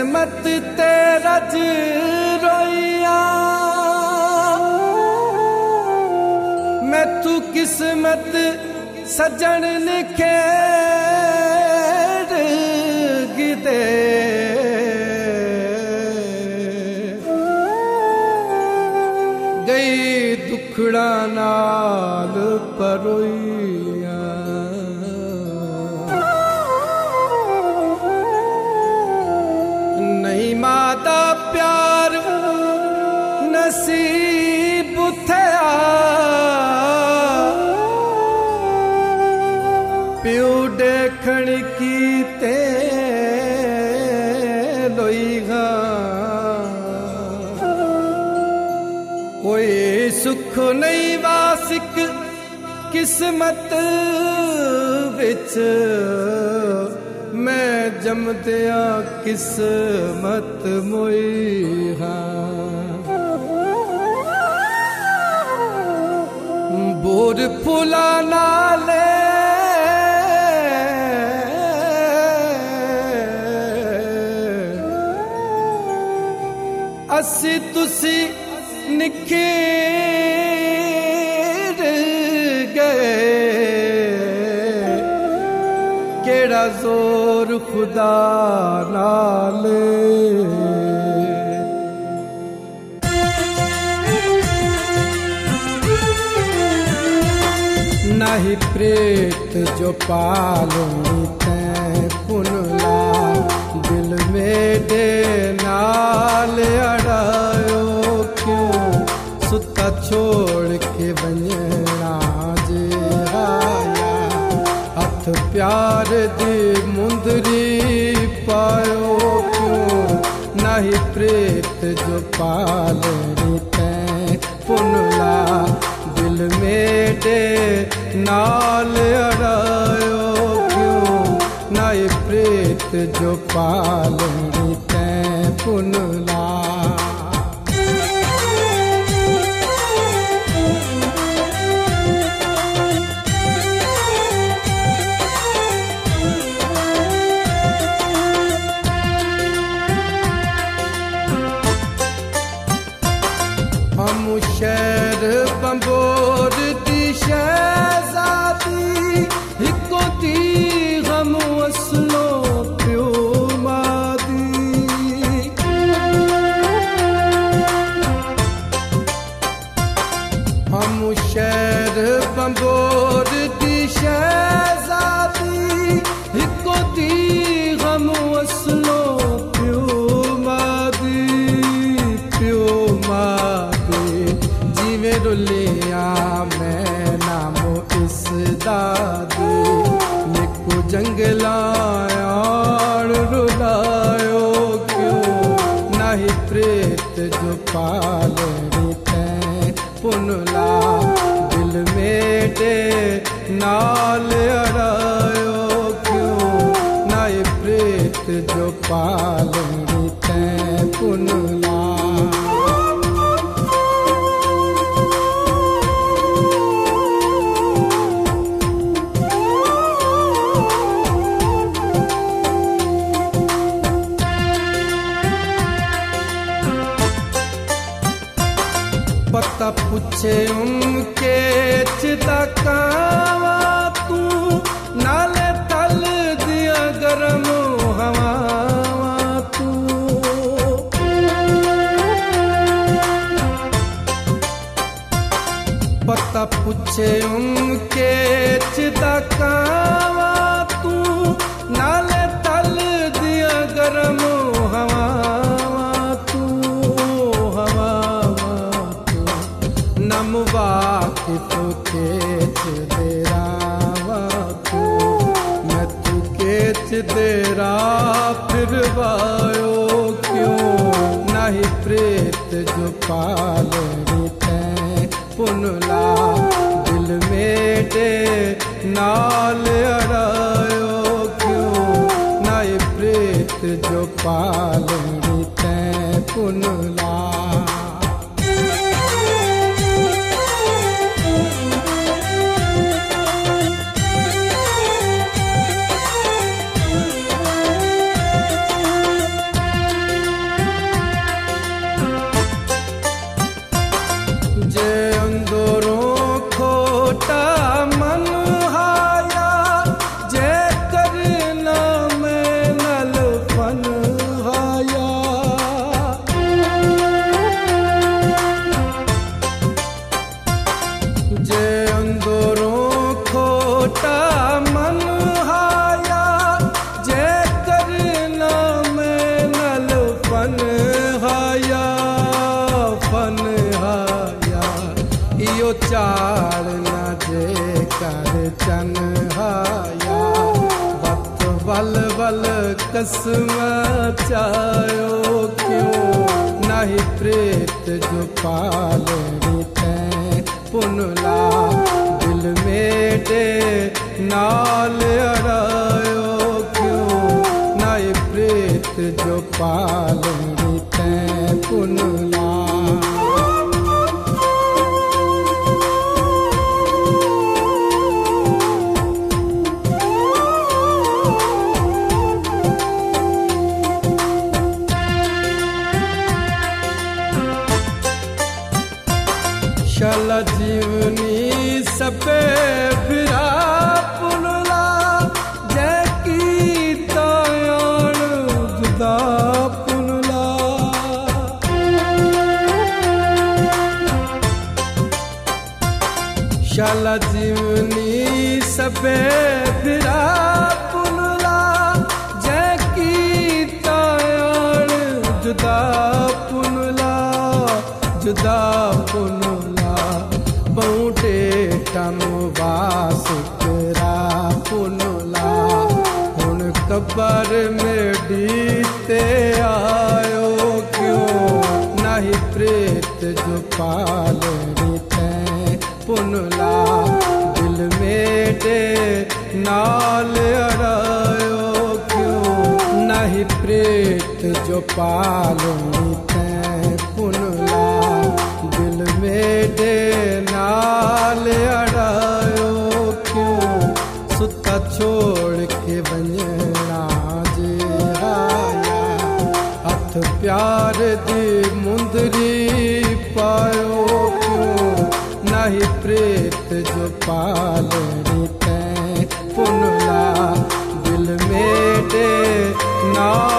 किस्मत ते रज रोइया मैं तू किस्मत सजन लिखे गिदे गई दुखड़ा नाल परोइया नहीं मादा प्यार नसीब थया प्यू देखण की ते लोईगा कोई सुख नहीं वासिक किस्मत विच मैं जमदिया किस्मत मोई हाँ बोर फुला नाले असी तुसी निखेर गए केड़ा जोर खुदा नाले नाही प्रेत जो पालनी तैं पुनला दिल में दे नाल अड़ायो क्यों सुता छोड़ के वञणा जे आया हथ प्यार दी मुंदरी पायो क्यों नाही प्रेत जो पालनी तैं पुनला दिल में दे नाल अड़ायो क्यों नाई प्रेत जो पालनी तैं पुनला हम शहर बंबोर दी शहजादी हिको दी हम असलो प्यो मादी हम शहर बंबोर दी शहजादी हिको दी हम असलो प्यो मादी जिवें रुलिया मैं नामो इस दादी निको जंगलाया रुलायो क्यों नाही प्रेत जो पालनी तैं पुनला दिल में दे नाल अड़ायो क्यों नाही प्रेत जो पालनी तैं पुनला पता पूछे उनके चिता कावा तू नाले तल दिया गरम हवा तू पता पूछे उनके चिता कावा तू नाले तल दिया गरम हवा वाकिफ केच देरा तू मैं तू केच देरा फिर वायो क्यों नाही प्रेत जो पालनी तैं पुनला दिल में दे नाल अड़ायो क्यों नाही प्रेत जो पालनी तैं पुनला छोटा मन हाया जे करना में नल फन हाया इयो चार न जे कर चन हाया वक्त वल वल कसम चायो क्यों नहीं प्रेत जो पालनी तैं पुनला दिल मेरे नाल अड़ायो क्यों नहीं प्रेत जो पालनी तैं पुनला शाला जीवनी सबे फिरा पुनला जैकी तायान जुदा पुनला शाला जीवनी सबे फिरा पुनला जैकी तायान जुदा पुनला जुदा पुनला बऊटे टम वास तेरा पुनला हुन कबर में डीते आयो क्यों नहीं प्रेत जो पालनी तैं पुनला दिल मेरे नाल अड़ायो क्यों नहीं प्रेत जो पालनी तैं पुनला दिल मेरे नाल अड़ायो क्यों सुता छोड़ के वञणा जे आया हथ प्यार दी मुंदरी पायो क्यों नहीं प्रेत जो पालनी तैं पुनला दिल मेरे नाल